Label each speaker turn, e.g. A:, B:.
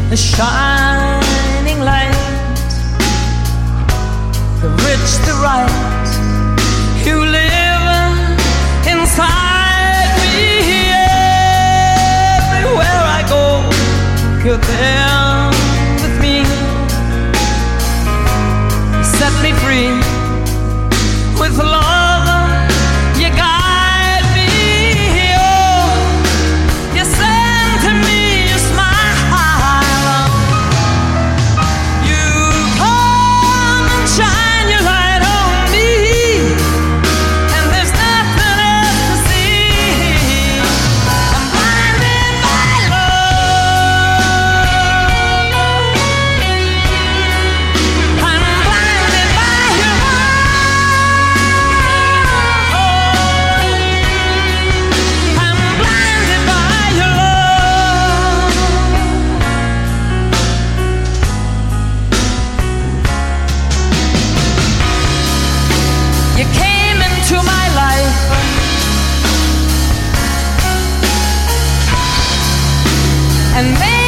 A: a shining light, the rich, the right, you live inside me. Everywhere I go, you're there with me. You set me free with love, you guide me. Oh, you send to me your smile. You come and shine your light on me, and there's nothing else to see. I'm blinded by love. I'm blinded by your love. I'm blinded by your love. You came into my life and made